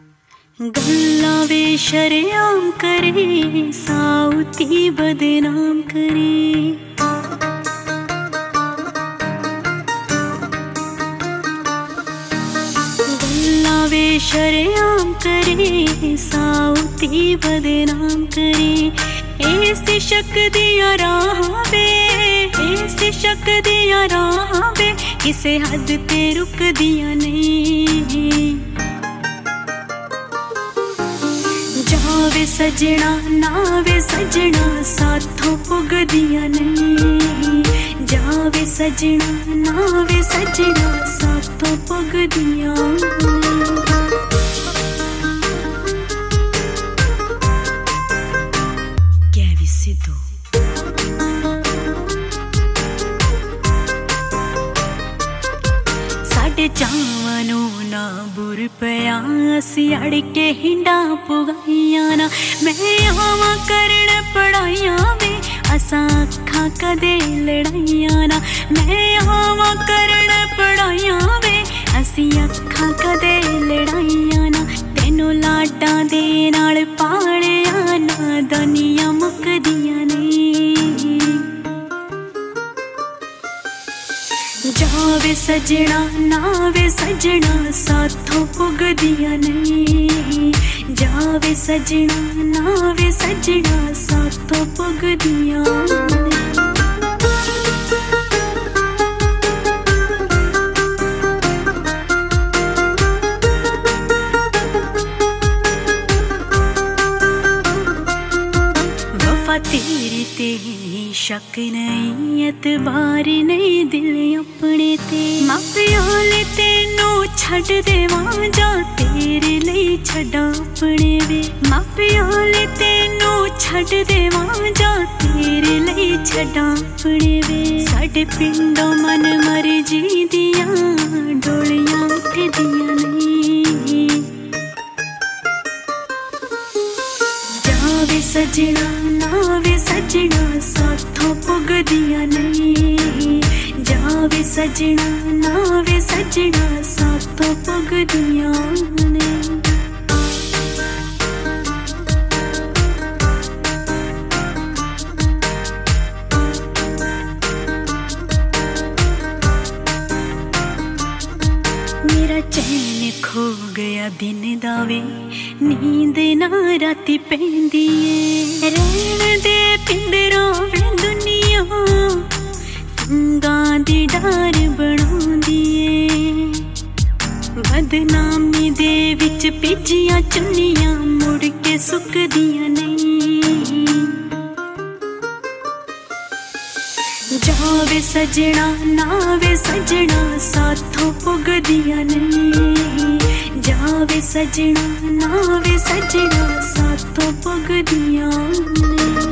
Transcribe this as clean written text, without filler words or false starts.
गल्ला वे शरेआम करे, साउती बदनाम करे। गल्ला वे शरेआम करे, साउती बदनाम करे। ऐसी शक दिया राह वे, ऐसी शक दिया राह वे, किसे हद ते रुक दिया नहीं। जावे सजना नावे सजना, साथों पुग दिया नहीं। जावे सजना नावे सजना, साथों पुग दिया नहीं। Kevin Sidhu साडे चावां नूं ना बुर पिया, असी अड़ के हिंडा पुगाइया ना। मैं आवां करन पढ़ाइया वे, असां अखां कदे लड़ाइया ना। मैं आवां करन पढ़ाइया वे, असी अखां कदे लड़ाइया ना। तेनों लाडां दे नाल पालिया ना, दुनिया मुकदियां नहीं। जावे सजना नावे सजना, साथों पुग दिया नहीं। जावे सजना नावे सजना, साथों पुग दिया नहीं। वफा तेरी ते शक नहीं, एतबार नहीं दिल अपने ते। मापियां ले तेनू छड़ देवां, जा तेरे लिए छड़ा अपने वे। मापियां ले तेनू छड़ देवां, जा तेरे लिए छड़ा अपने वे। साडे पिंडों मन मर्जी दियां डोलियां उठदियां नहीं। जावे सजना नावे सजना, साथों पुग दिया नहीं। जावे सजना नावे सजना, साथों पुग दिया नहीं। मेरा चैन खो गया दिन दावे, नींद ना राती पैंदी ऐ। रहन दे पिंडरां वे दुनिया, फंगां दी डार बनाउंदी ऐ। बदनामी दे विच भेजियां चुन्नियां, मुड़ के सुकदियां नहीं। जावे सजना नावे सजना, साथों पुग दिया नहीं। जावे सजना नावे सजना, साथों पुग दिया नहीं।